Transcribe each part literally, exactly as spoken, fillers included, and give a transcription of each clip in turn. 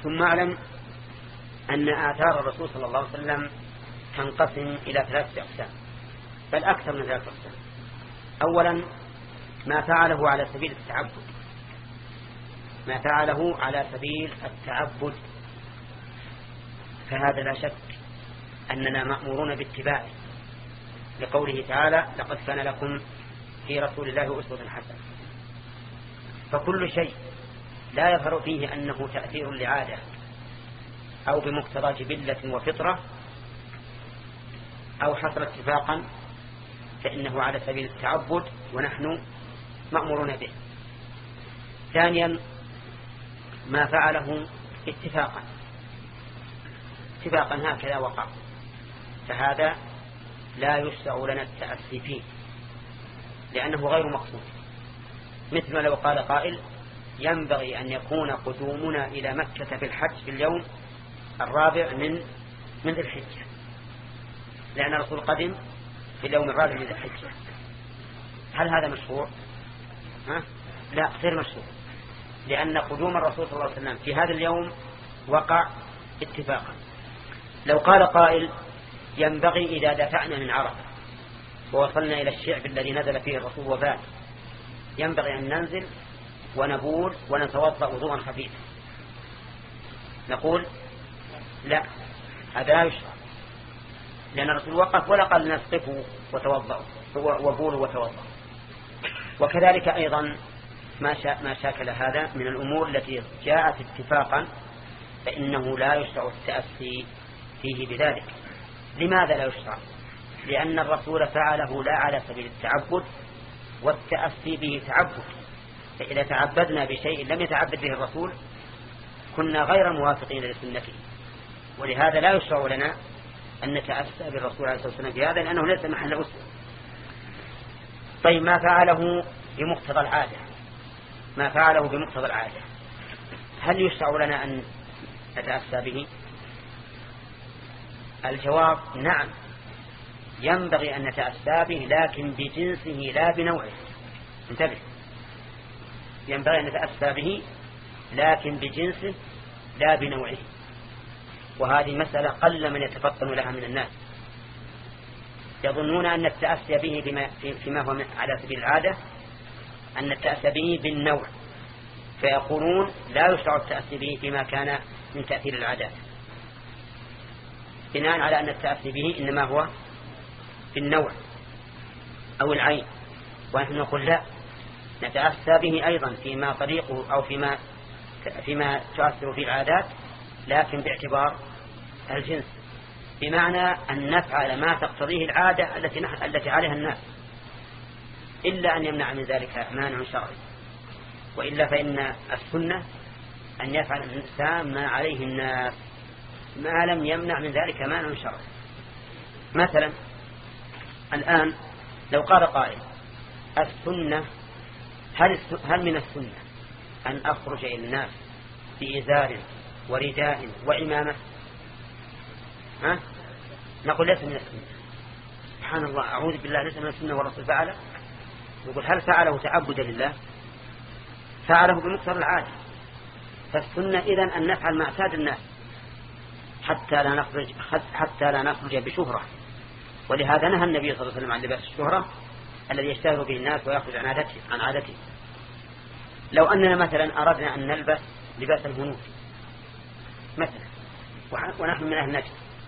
ثم اعلم أن آثار الرسول صلى الله عليه وسلم تنقسم إلى ثلاثة أقسام، بل أكثر من ثلاثة أقسام. أولا ما فعله على سبيل التعبد، ما فعله على سبيل التعبد فهذا لا شك أننا مأمورون باتباعه، لقوله تعالى لقد كان لكم في رسول الله أسوة حسنة. فكل شيء لا يظهر فيه أنه تأثير لعادة أو بمقتضى جبلة وفطرة أو حصل اتفاقا فإنه على سبيل التعبد ونحن مأمورون به. ثانيا ما فعله اتفاقا اتفاقا هكذا وقع، فهذا لا يشرع لنا التأسي فيه لأنه غير مقصود. مثل لو قال قائل ينبغي أن يكون قدومنا إلى مكة في الحج في اليوم الرابع من من ذي الحجة، لأن الرسول قدم في اليوم الرابع من ذي الحجة. هل هذا مشروع؟ ها؟ لا، غير مشروع، لأن قدوم الرسول صلى الله عليه وسلم في هذا اليوم وقع اتفاقا. لو قال قائل ينبغي إذا دفعنا من عرفة ووصلنا إلى الشعب الذي نزل فيه الرسول وبات ينبغي أن ننزل ونبول ونتوضأ وضوءا خفيفا، نقول لا، هذا لا يشرع، لأن الرسول وقف ولا قال الناس قفوا وتوضأوا وبولوا وتوضأوا. وكذلك أيضا ما شا ما شاكل هذا من الأمور التي جاءت اتفاقا فإنه لا يشرع التأسي فيه بذلك. لماذا لا يشرع؟ لأن الرسول فعله لا على سبيل التعبد، والتأسي به تعبد، فإذا تعبدنا بشيء لم يتعبد به الرسول كنا غير موافقين لسنته، ولهذا لا يشرع لنا أن نتأسى بالرسول عليه الصلاة والسلام بهذا لأنه ليس محل أسوة. طيب ما فعله بمقتضى العادة، ما فعله بمقتضى العادة هل يشرع لنا أن نتأسى به؟ الجواب نعم، ينبغي أن نتأسى به لكن بجنسه لا بنوعه. انتبه، ينبغي أن نتأسى به لكن بجنسه لا بنوعه، وهذه مسألة قل من يتفطن لها من الناس، يظنون أن التأسي به بما فيما هو على سبيل العادة أن التأسي به بالنوع، فيقولون لا يشرع التأسي به فيما كان من تأثير العادات، بناء على أن التأسي به إنما هو بالنوع أو العين. ونحن نقول لا، نتأسى به أيضا فيما طريقه أو فيما فيما تؤثر فيه العادات لكن باعتبار الجنس، بمعنى أن نفعل ما تقتضيه العادة التي التي عليها الناس، إلا أن يمنع من ذلك مانع شرعي، وإلا فإن السنة أن يفعل الإنسان ما عليه الناس ما لم يمنع من ذلك مانع شرعي. مثلا الآن لو قال قائل السنة هل, هل من السنة أن أخرج إلى الناس بإزار ورداء وإمامة؟ ها؟ نقول ليس من السنة. سبحان الله، أعوذ بالله، ليس من السنة والرسول فعله. نقول هل فعله تعبدا لله؟ فعله بمقتضى العادة. فالسنة إذن أن نفعل ما اعتاد الناس حتى لا نخرج حتى لا نخرج بشهرة، ولهذا نهى النبي صلى الله عليه وسلم عن لباس الشهرة الذي يشتهر به الناس ويخرج عن عادته عن عادته. لو أننا مثلا أردنا أن نلبس لباس الهنود مثلا ونحن من أهل نجد،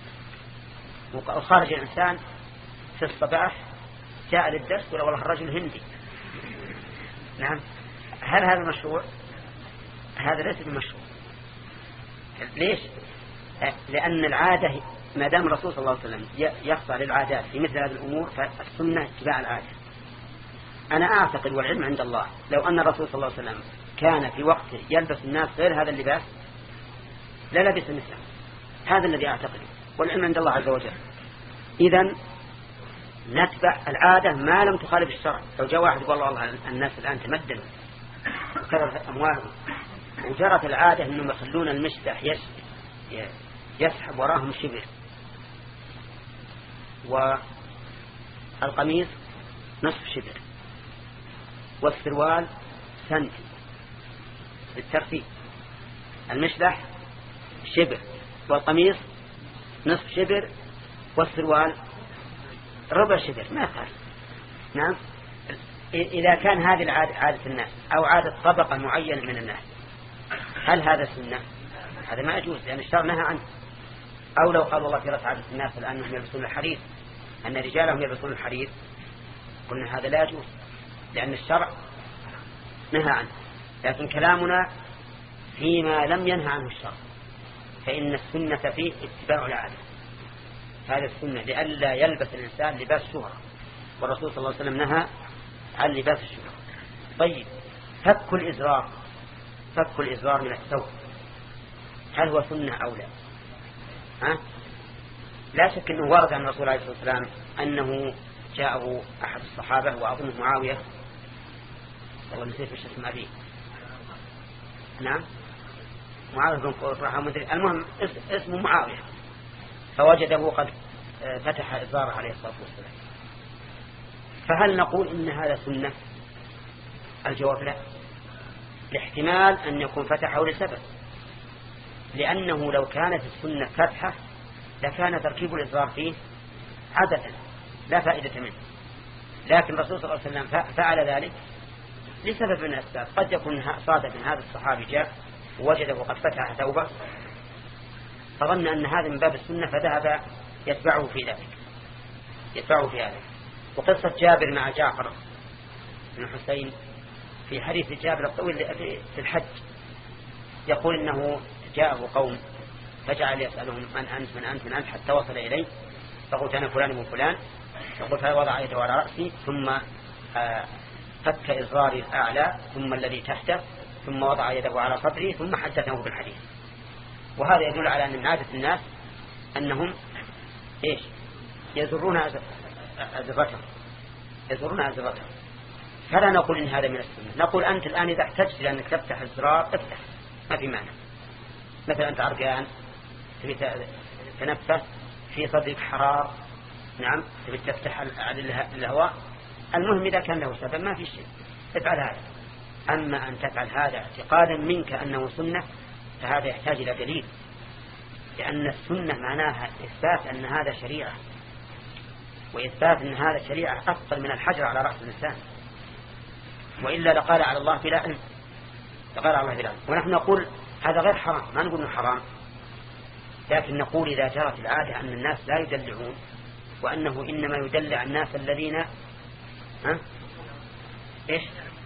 وخرج الإنسان في الصباح جاء للدرس ولو والله الرجل هندي، نعم، هل هذا مشروع؟ هذا ليس بمشروع. ليش؟ لأن العادة ما دام الرسول صلى الله عليه وسلم يخضع للعادات في مثل هذه الأمور فالسنة اتباع العادة. أنا أعتقد والعلم عند الله لو أن الرسول صلى الله عليه وسلم كان في وقته يلبس الناس غير هذا اللباس لا لبس مثله، هذا الذي أعتقده والعلم عند الله عز وجل. إذن نتبع العادة ما لم تخالف الشرع. لو جاء واحد يقول الله الناس الآن تمدنوا وكثرت أموالهم وجرت العادة أنهم يخلون المشدح يسحب وراهم شبر والقميص نصف شبر والسروال سنتي بالترتيب، المشدح شبر، والقميص نصف شبر، والسروال ربع شبر، ما يخالف. نعم. إذا كان هذه العادة عادة الناس أو عادة طبقة معينة من الناس، هل هذا سنة؟ هذا ما يجوز، لأن الشرع نهى عنه. أو لو قال الله في رأس عادة الناس الآن هم يلبسون الحرير، أن رجالهم يلبسون الحرير، قلنا هذا لا يجوز لأن الشرع نهى عنه. لكن كلامنا فيما لم ينهى عنه الشرع، فإن السنة فيه اتباع العادة. هذا السنة لئلا يلبس الإنسان لباس شهرة، والرسول صلى الله عليه وسلم نهى عن لباس الشهرة. طيب، فك الإزرار، فك الإزرار من الثوب، هل هو سنة أو لا؟ ها؟ لا شك أنه ورد عن الرسول عليه الصلاة والسلام أنه جاءه أحد الصحابة وأظنه معاوية، والله نسيت وش اسم أبيه، نعم معاوية بن قرة مدري، المهم اسمه معاوية، فوجده قد فتح إزاره عليه الصلاة والسلام. فهل نقول إن هذا سنة؟ الجواب لا، لاحتمال أن يكون فتحه لسبب، لأنه لو كانت السنة فتحة لكان تركيب الإزار فيه عادة لا فائدة منه. لكن الرسول صلى الله عليه وسلم فعل ذلك لسبب من الأسباب. قد يكون صادف من هذا الصحابي جاء ووجده قد فتح ثوبه فظن أن هذا من باب السنة فذهب يتبعه في ذلك يتبعه في هذا. وقصة جابر مع جعفر بن حسين في حديث جابر الطويل في الحج، يقول إنه جاءه قوم فجعل يسألهم من أنت من أنت من أنت حتى وصل إليه، فقلت أنا فلان من فلان، فقلت فوضع يده على رأسي ثم فك إزراري الأعلى ثم الذي تحته ثم وضع يده على صدري ثم حدثه بالحديث. وهذا يدل على أن من عادة الناس أنهم إيش يزرون أزرتهم يزرون أزرتهم فلا نقول إن هذا من السنة. نقول أنت الآن إذا احتجت لأنك تفتح الزرار افتح، ما في معنى. مثلا أنت عرقان تبي تنفس في صدرك حرار، نعم تبي تفتح الهواء، المهم إذا كان له سبب ما في شيء افعل هذا. أما أن تفعل هذا اعتقادا منك أنه سنة فهذا يحتاج إلى دليل، لأن السنة معناها إثبات أن هذا شريعة، وإثبات أن هذا شريعة أفضل من الحجر على رأس الإنسان، وإلا لقال على الله بلا علم لقال على الله بلا علم. ونحن نقول هذا غير حرام، ما نقول إنه حرام، لكن نقول إذا جرت العادة أن الناس لا يدلعون، وأنه إنما يدلع الناس الذين ها إيش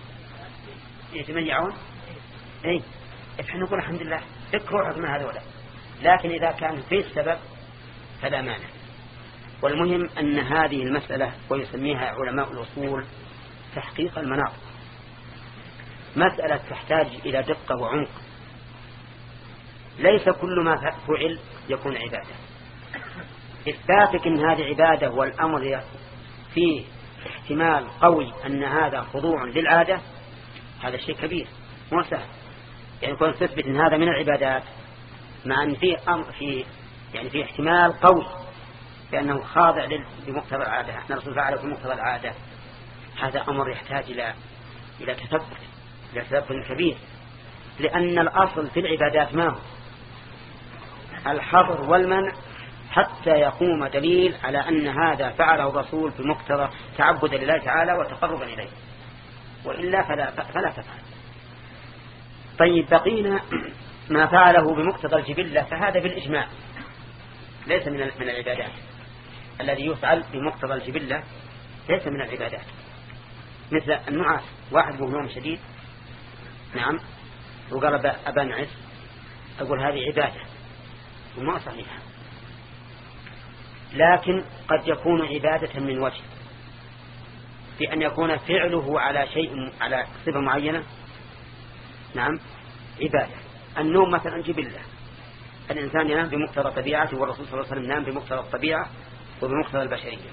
يتميعون، إيه إحنا نقول الحمد لله ذكروا من هذولا. لكن إذا كان فيه السبب فلا مانع. والمهم أن هذه المسألة ويسميها علماء الأصول تحقيق المناط، مسألة تحتاج إلى دقة وعمق. ليس كل ما فعل يكون عبادة. إثباتك أن هذه عبادة والأمر فيه احتمال قوي أن هذا خضوع للعادة هذا شيء كبير مو سهل. يعني كون تثبت أن هذا من العبادات مع أن فيه أمر فيه يعني فيه احتمال قوي بأنه خاضع لمقتضى العادة، أن الرسول فعله في مقتضى العادة، هذا أمر يحتاج إلى إلى تثبت إلى تثبت كبير. لأن الأصل في العبادات ما هو الحظر والمنع حتى يقوم دليل على أن هذا فعله الرسول بمقتضى تعبد لله تعالى وتقربا إليه، وإلا فلا, فلا تفعل. طيب بقينا ما فعله بمقتضى الجبلة، فهذا بالإجماع ليس من من العبادات. الذي يفعل بمقتضى الجبلة ليس من العبادات، مثل النعاس، واحد له نوم شديد نعم وقال أبا نعس، أقول هذه عبادة وما صحيحة، لكن قد يكون عبادة من وجه بأن يكون فعله على شيء على صفة معينة نعم عبادة. النوم مثلا جبلة، الإنسان ينام بمقتضى طبيعته، والرسول صلى الله عليه وسلم نام بمقتضى الطبيعة وبمقتضى البشرية.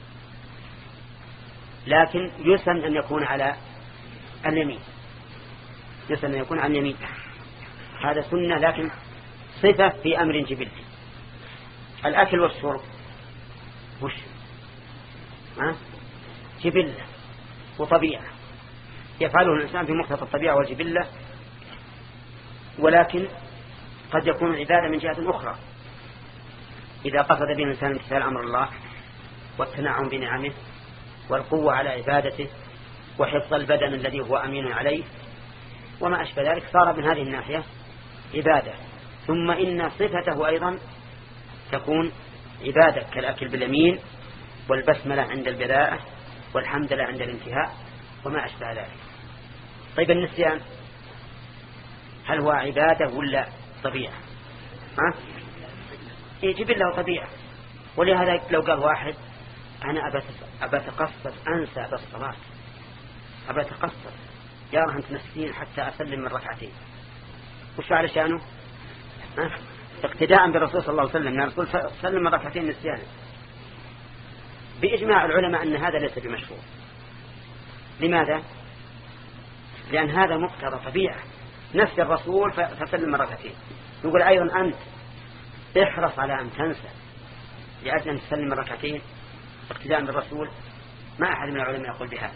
لكن يسن أن يكون على اليمين، يسن أن يكون على اليمين، هذا سنة لكن صفة في أمر جبلي. الأكل والشرب وش ها جبلة وطبيعة يفعله الإنسان بمقتضى الطبيعة والجبلة، ولكن قد يكون عبادة من جهة أخرى إذا قصد به الإنسان امتثال أمر الله والتنعم بنعمه والقوة على عبادته وحفظ البدن الذي هو أمين عليه وما أشبه ذلك، صار من هذه الناحية عبادة. ثم إن صفته أيضا تكون عبادة كالأكل باليمين والبسملة عند البداءة والحمدلله عند الانتهاء وما أشبه ذلك. طيب النسيان هل هو عبادة ولا طبيعة؟ ها؟ يجب له طبيعة. ولهذا لو قال واحد أنا أبى أتقصد أنسى بالصلاة، أبى أتقصد يا رح أنت نسين حتى أسلم من ركعتين، وش على شأنه؟ ها؟ اقتداء بالرسول صلى الله عليه وسلم، الرسول سلم من ركعتين نسيانا. بإجماع العلماء أن هذا ليس بمشروع. لماذا؟ لأن هذا مقتضى طبيعة، نفس الرسول فسلم من ركعتين. يقول أيضا أنت احرص على أن تنسى لأجل أن تسلم من ركعتين اقتداء بالرسول. ما أحد من العلماء يقول بهذا.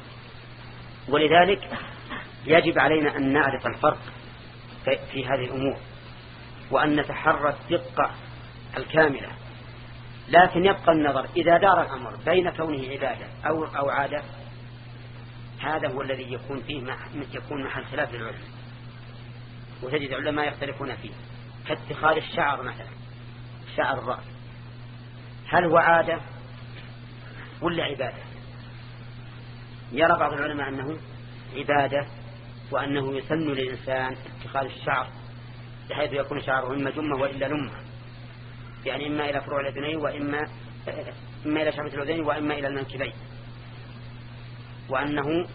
ولذلك يجب علينا أن نعرف الفرق في هذه الأمور وأن نتحرى الدقة الكاملة. لكن يبقى النظر إذا دار الأمر بين كونه عبادة أو أو عادة، هذا هو الذي يكون فيه يكون محل خلاف للعلماء، وتجد العلماء يختلفون فيه. كاتخاذ الشعر مثلا، شعر الرأس، هل هو عادة ولا عبادة؟ يرى بعض العلماء أنه عبادة، وأنه يسن للإنسان اتخاذ الشعر بحيث يكون شعره إما جمة وإلا لمة، يعني إما إلى فروع الأذنين وإما إما إلى شعبة الأذنين وإما إلى المنكبين، وأنه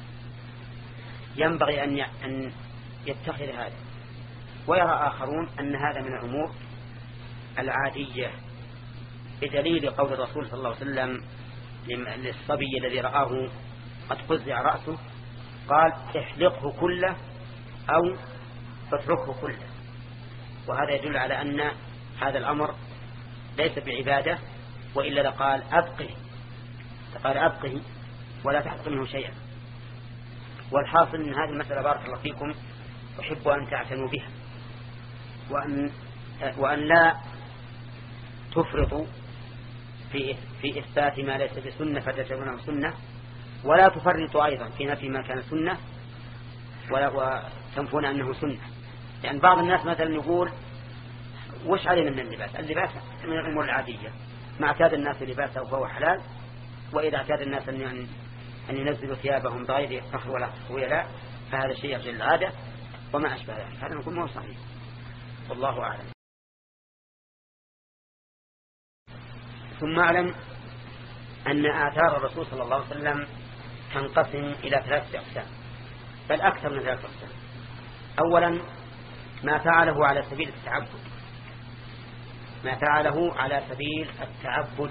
ينبغي أن أن يتخذ هذا. ويرى آخرون أن هذا من الأمور العادية، بدليل قول الرسول صلى الله عليه وسلم للصبي الذي رآه قد قزع رأسه قال احلقه كله أو اتركه كله. وهذا يدل على أن هذا الأمر ليس بعبادة، وإلا لقال أبقه، فقال أبقه ولا تحط منه شيئا. والحاصل من هذه المسألة بارك الله فيكم أحب أن تعتنوا بها، وأن, وأن لا تفرطوا في, في إثبات ما ليس بسنة فتجعلونه سنة، ولا تفرطوا أيضا في نفي ما كان سنة ولا وتنفون أنه سنة. يعني بعض الناس مثلا يقول وش علينا من اللباس؟ اللباس من الأمور العادية، ما اعتاد الناس لباسه فهو حلال، وإذا اعتاد الناس أن أن ينزلوا ثيابهم بغير فخر ولا خيلاء فهذا شيء يرجع للعادة وما أشبه ذلك. هذا نقول ما هو صحيح، والله أعلم. ثم أعلم أن آثار الرسول صلى الله عليه وسلم تنقسم إلى ثلاثة أقسام، بل أكثر من ثلاثة أقسام. أولا ما فعله على سبيل التعبد، ما فعله على سبيل التعبد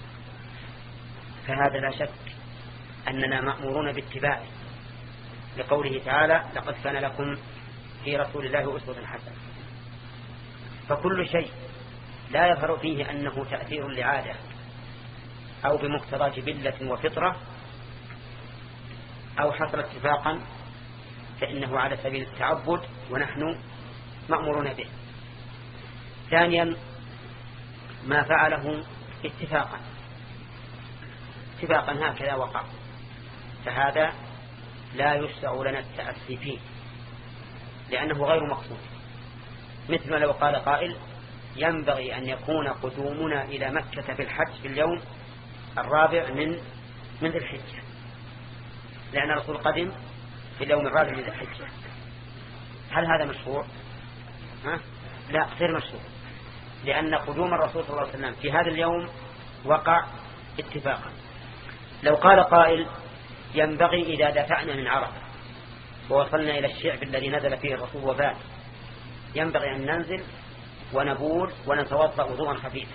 فهذا لا شك أننا مأمورون باتباعه، لقوله تعالى لقد كان لكم في رسول الله أسوة حسنة. فكل شيء لا يظهر فيه أنه تأثير لعادة أو بمقتضى جبلة وفطرة أو حصل اتفاقا فإنه على سبيل التعبد ونحن مأمورون به. ثانيا ما فعله اتفاقا اتفاقا هكذا وقع، فهذا لا يشرع لنا التأسي فيه لأنه غير مقصود. مثل ما لو قال قائل ينبغي أن يكون قدومنا إلى مكة في الحج في اليوم الرابع من من ذي الحجة، لأن الرسول قدم في اليوم الرابع من ذي الحجة. هل هذا مشروع؟ ها؟ لا، غير مشروع، لأن قدوم الرسول صلى الله عليه وسلم في هذا اليوم وقع اتفاقا. لو قال قائل ينبغي إذا دفعنا من عرفة ووصلنا إلى الشعب الذي نزل فيه الرسول وبات ينبغي أن ننزل ونبول ونتوضأ وضوءا خفيفا،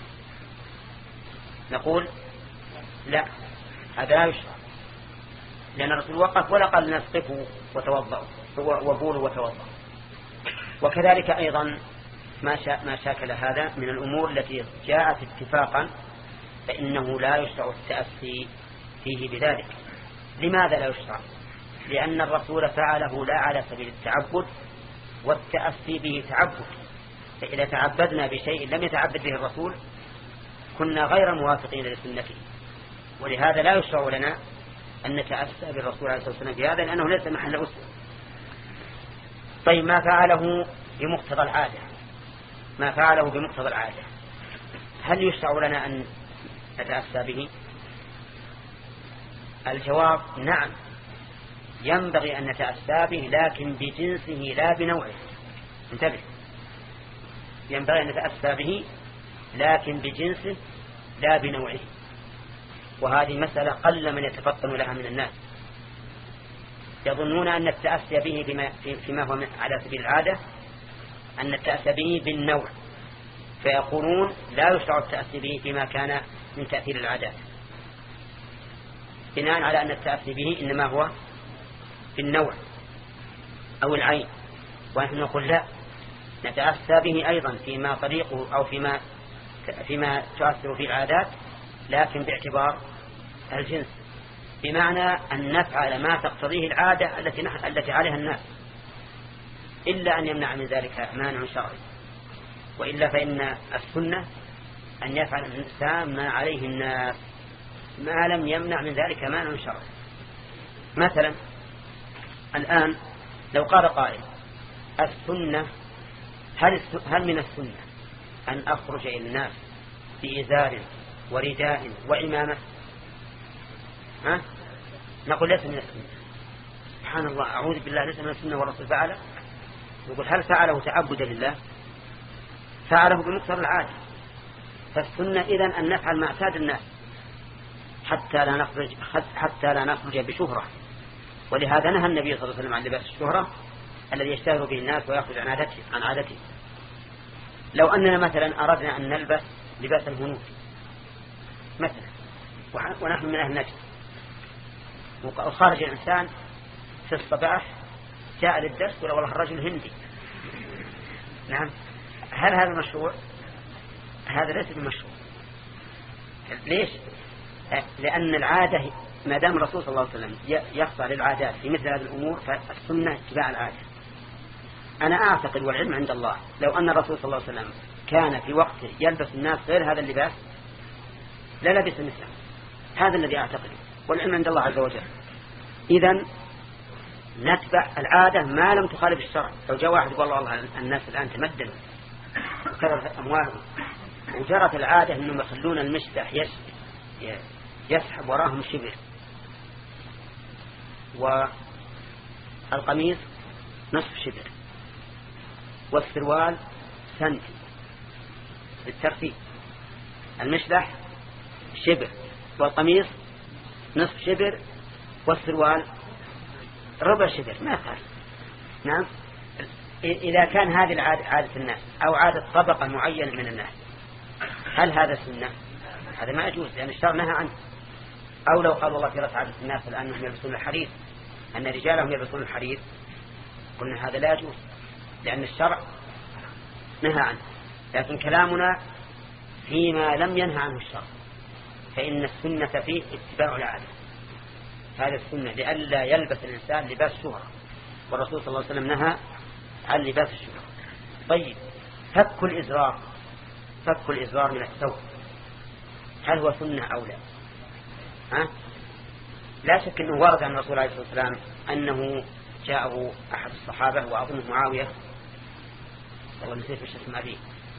نقول لا، هذا لا يشرع، لأن الرسول وقف ولا قال نسقفوا وتوضأوا وبولوا وتوضأوا. وكذلك أيضا ما شا ما شاكل هذا من الأمور التي جاءت اتفاقا فإنه لا يشرع التأسي فيه بذلك. لماذا لا يشرع؟ لأن الرسول فعله لا على سبيل التعبد، والتأسي به تعبد، فإذا تعبدنا بشيء لم يتعبد به الرسول كنا غير موافقين لسنته، ولهذا لا يشرع لنا أن نتأسى بالرسول عليه الصلاة والسلام في هذا، لأنه ليس محل أسوة. طيب ما فعله بمقتضى العادة، ما فعله بمقتضى العادة هل يشرع لنا أن نتأسى به؟ الجواب نعم، ينبغي أن نتأسى به، لكن بجنسه لا بنوعه. انتبه، ينبغي أن نتأسى به لكن بجنسه لا بنوعه. وهذه مسألة قل من يتفطن لها من الناس، يظنون أن التأسي به بما فيما هو على سبيل العادة أن التأسي به بالنوع، فيقولون لا يشرع التأسي به فيما كان من تأثير العادات، بناء على أن التأسي به إنما هو بالنوع أو العين. ونحن نقول لا، نتأسى به أيضا فيما طريقه أو فيما فيما تؤثر في العادات، لكن باعتبار الجنس، بمعنى أن نفعل ما تقتضيه العادة التي التي عليها الناس، إلا أن يمنع من ذلك مانع شرعي، وإلا فإن السنة أن يفعل الإنسان ما عليه الناس ما لم يمنع من ذلك مانع شرعي. مثلا الآن لو قال قائل السنة هل, هل من السنة أن أخرج إلى الناس بإزار ورداء وعمامة؟ ها؟ نقول ليس من السنة. سبحان الله، أعوذ بالله، ليس من السنة والرسول فعله. يقول هل فعله تعبدا لله؟ فعله بمقتضى العادة. فالسنة إذن أن نفعل ما اعتاد الناس حتى لا نخرج حتى لا نخرج بشهرة. ولهذا نهى النبي صلى الله عليه وسلم عن لباس الشهرة الذي يشتهر به الناس ويخرج عن عادته عن عادته. لو أننا مثلا أردنا أن نلبس لباس الهنود مثلا، ونحن من أهل نجد، وخرج الإنسان في الصباح جاء للدرس ولا والله الرجل هندي، نعم، هل هذا مشروع؟ هذا ليس بمشروع. ليش؟ لأن العادة ما دام الرسول صلى الله عليه وسلم يخضع للعادات في مثل هذه الأمور، فالسنة اتباع العادة. أنا أعتقد والعلم عند الله لو أن الرسول صلى الله عليه وسلم كان في وقته يلبس الناس غير هذا اللباس للبس مثله، هذا الذي أعتقد، والعلم عند الله عز وجل. إذن نتبع العادة ما لم تخالف الشرع. لو جاء واحد يقول الله الناس الآن تمدنوا وكثرت أموالهم وجرت العادة أنهم يخلون المشلح يسحب وراهم شبر، والقميص نصف شبر، والسروال سنتي بالترتيب، المشلح شبر والقميص نصف شبر والسروال ربع شبر، ما يخالف. نعم، إذا كان هذه العادة عادة الناس أو عادة طبقة معينة من الناس، هل هذا سنة؟ هذا ما يجوز، لأن الشرع نهى عنه. أو لو قال والله في عادة الناس الآن هم يلبسون الحرير، أن رجالهم يلبسون الحرير، قلنا هذا لا يجوز لأن الشرع نهى عنه. لكن كلامنا فيما لم ينهى عنه الشرع، فإن السنة فيه اتباع العادة. هذا السنة لئلا يلبس الإنسان لباس شهرة، والرسول صلى الله عليه وسلم نهى عن لباس الشهرة. طيب، فك الإزرار، فك الإزرار من الثوب، هل هو سنة أو لا؟ ها؟ لا شك أنه ورد عن الرسول عليه الصلاة والسلام أنه جاءه أحد الصحابة وأظنه معاوية، والله نسيت ايش اسم أبيه،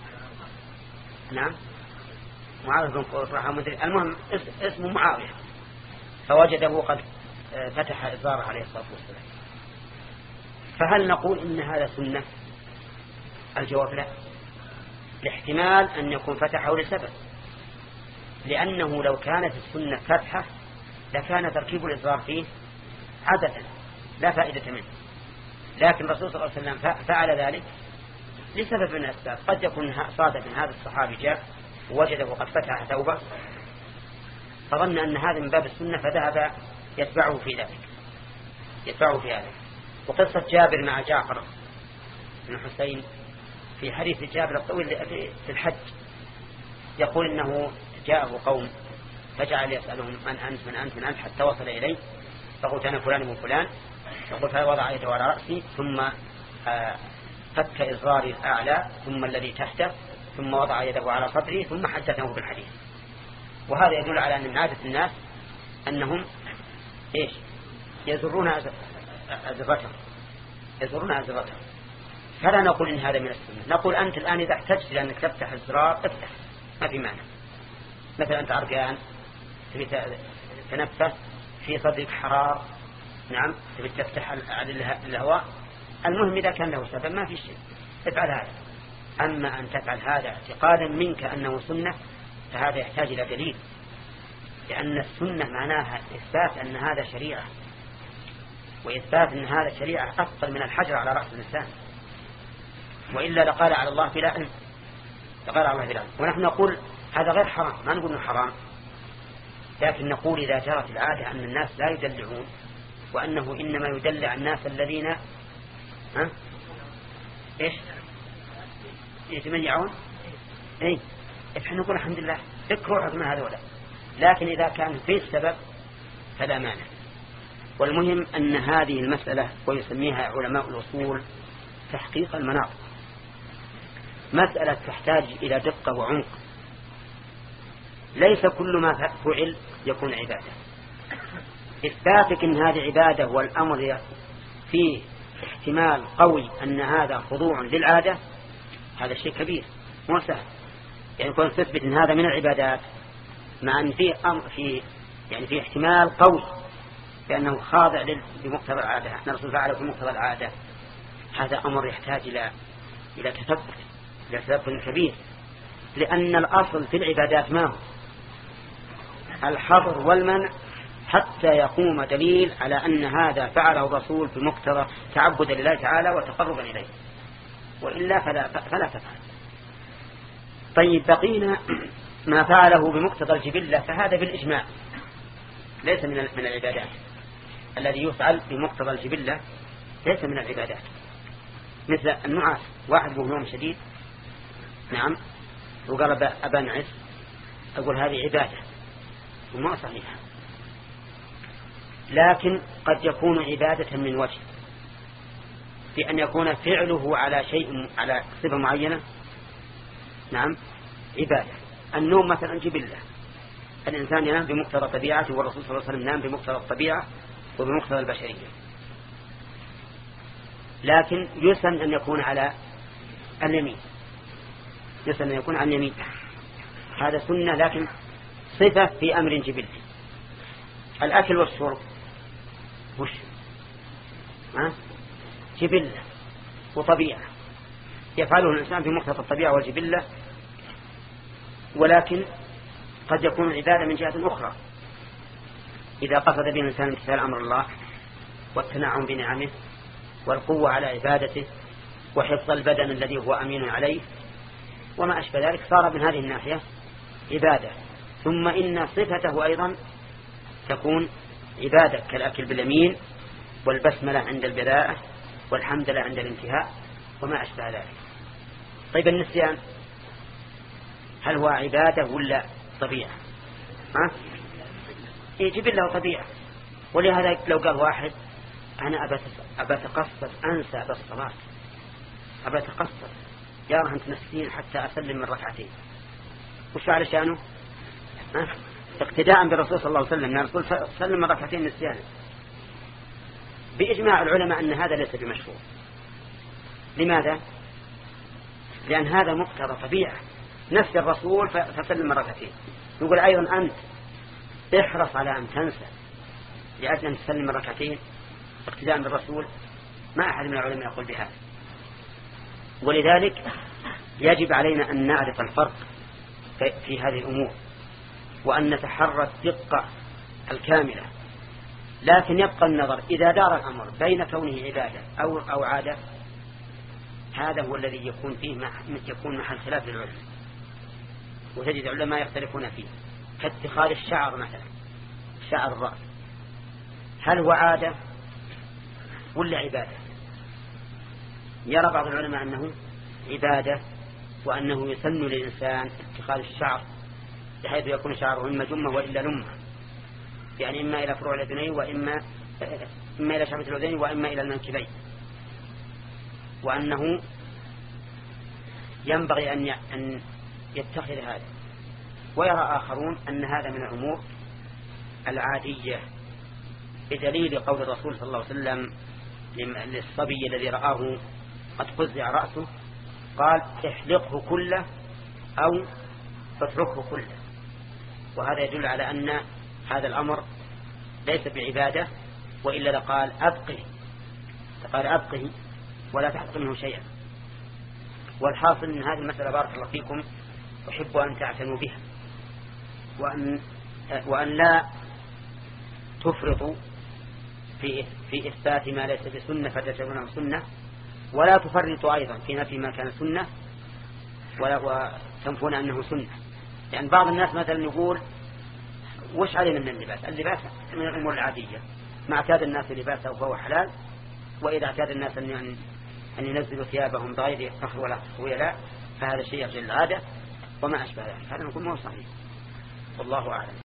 نعم معاوية بن قرة، المهم اسمه معاوية، فوجده قد فتح إزاره عليه الصلاة والسلام. فهل نقول إن هذا سنة؟ الجواب لا، لاحتمال أن يكون فتحه لسبب، لأنه لو كانت السنة فتحة لكان تركيب الإزار فيه عادة لا فائدة منه. لكن الرسول صلى الله عليه وسلم فعل ذلك لسبب من الأسباب. قد يكون صادف من هذا الصحابي جاء ووجده قد فتح ثوبه فظن أن هذا من باب السنة فذهب يتبعه في ذلك يتبعه في هذا. وقصة جابر مع جعفر بن حسين في حديث جابر الطويل في الحج يقول إنه جاءه قوم فجعل يسألهم من أنت من أنت من أنت حتى وصل إليه، فقلت أنا فلان من فلان، فقلت هذا وضع يده على رأسي ثم فك إزرار الأعلى ثم الذي تحته ثم وضع يده على صدره ثم حدثه بالحديث. وهذا يدل على أن من عادة الناس أنهم إيش يزرون أزرتهم يزرون أزرتهم فلا نقول إن هذا من السنة. نقول أنت الآن إذا احتجت لأنك تفتح الزرار افتح، ما في معنى. مثلا أنت عرقان تبي تنفس في صدرك حرار، نعم تبي تفتح الهواء، المهم إذا كان له سبب ما في شيء افعل هذا. أما أن تفعل هذا اعتقادا منك أنه سنة فهذا يحتاج إلى دليل، لأن السنة معناها إثبات أن هذا شريعة، وإثبات أن هذا شريعة أفضل من الحجر على رأس الإنسان، وإلا لقال على الله بلا علم لقال على الله بلا علم. ونحن نقول هذا غير حرام، ما نقول انه حرام، لكن نقول إذا جرت العادة أن الناس لا يدلعون وأنه إنما يدلع الناس الذين ها إيش يتميعون إيه إحنا نقول الحمد لله ذكروا حكم هذولا، لكن إذا كان في السبب فلا مانع. والمهم أن هذه المسألة ويسميها علماء الأصول تحقيق المناط، مسألة تحتاج إلى دقة وعمق. ليس كل ما فعل يكون عبادة. إثباتك أن هذه عبادة والأمر فيه احتمال قوي أن هذا خضوع للعادة هذا شيء كبير مو سهل. يعني كون تثبت أن هذا من العبادات مع أن فيه أمر فيه يعني فيه احتمال قوي بأنه خاضع لمقتضى العادة، احنا رسول فعله في مقتضى العادة، هذا أمر يحتاج إلى إلى تثبت إلى تثبت كبير. لأن الأصل في العبادات ما هو الحظر والمنع حتى يقوم دليل على أن هذا فعله الرسول في مقتضى تعبدا لله تعالى وتقربا إليه، وإلا فلا, فلا تفعل. طيب بقينا ما فعله بمقتضى الجبلة، فهذا بالإجماع ليس من من العبادات. الذي يفعل بمقتضى الجبلة ليس من العبادات، مثل النعاس، واحد له نوم شديد نعم وقال أبا نعس، أقول هذه عبادة وما صحيحة، لكن قد يكون عبادة من وجه بأن يكون فعله على شيء على صفة معينة نعم عبادة. النوم مثلا جبلة، الإنسان ينام بمقتضى طبيعته، والرسول صلى الله عليه وسلم نام بمقتضى الطبيعة وبمقتضى البشرية، لكن يسن أن يكون على اليمين، يسن أن يكون على اليمين، هذا سنة لكن صفة في أمر جبلي. الأكل والشرب وش ها جبلة وطبيعة يفعله الإنسان بمقتضى الطبيعة والجبلة، ولكن قد يكون عبادة من جهة أخرى إذا قصد به الإنسان امتثال أمر الله والتنعم بنعمه والقوة على عبادته وحفظ البدن الذي هو أمين عليه وما أشبه ذلك، صار من هذه الناحية عبادة. ثم إن صفته أيضا تكون عبادة كالأكل باليمين والبسملة عند البداءة والحمدلله عند الانتهاء وما أشبه ذلك. طيب النسيان هل هو عبادة ولا طبيعة؟ ها؟ يجب له طبيعة. ولهذا لو قال واحد أنا أبى أتقصد أنسى بالصلاة، أبى أتقصد يا رح تنسين حتى أسلم من ركعتين، وش على شأنه؟ ها؟ اقتداء بالرسول صلى الله عليه وسلم، الرسول سلم من ركعتين نسيانا. بإجماع العلماء أن هذا ليس بمشروع. لماذا؟ لأن هذا مقتضى طبيعة، نفس الرسول فسلم من ركعتين. يقول أيضا أنت احرص على أن تنسى لأجل أن تسلم من ركعتين اقتداء بالرسول، ما أحد من العلماء يقول بهذا. ولذلك يجب علينا أن نعرف الفرق في هذه الأمور وأن نتحرى الدقة الكاملة، لكن يبقى النظر إذا دار الأمر بين كونه عبادة أو أو عادة، هذا هو الذي يكون فيه يكون محل خلاف للعلماء، وتجد العلماء يختلفون فيه، كاتخاذ الشعر مثلا، شعر الرأس، هل هو عادة ولا عبادة؟ يرى بعض العلماء أنه عبادة، وأنه يسن للإنسان اتخاذ الشعر بحيث يكون شعره إما جمة وإلا لمة، يعني إما إلى فروع الأذنين وإما إما إلى شعبة الأذنين وإما إلى المنكبين، وأنه ينبغي أن يتخذ هذا. ويرى آخرون أن هذا من الأمور العادية، بدليل قول الرسول صلى الله عليه وسلم للصبي الذي رآه قد فزع رأسه قال احلقه كله أو اتركه كله. وهذا يدل على أن هذا الأمر ليس بعبادة، وإلا لقال أبقه قال أبقه ولا تحط منه شيئا. والحاصل أن هذه المسألة بارك الله فيكم أحب أن تعتنوا بها، وأن, وأن لا تفرطوا في في إثبات ما ليس بسنة فتجعلونه سنة، ولا تفرطوا أيضا في نفي ما كان سنة ولا وتنفون أنه سنة. يعني بعض الناس مثلا يقول وش علينا من اللباس؟ اللباس من الأمور العادية، ما اعتاد الناس لباسه فهو حلال، وإذا اعتاد الناس أن أن ينزلوا ثيابهم بغير فخر ولا خيلاء فهذا شيء يرجع للعادة وما أشبه ذلك. هذا نقول ما هو صحيح، والله أعلم.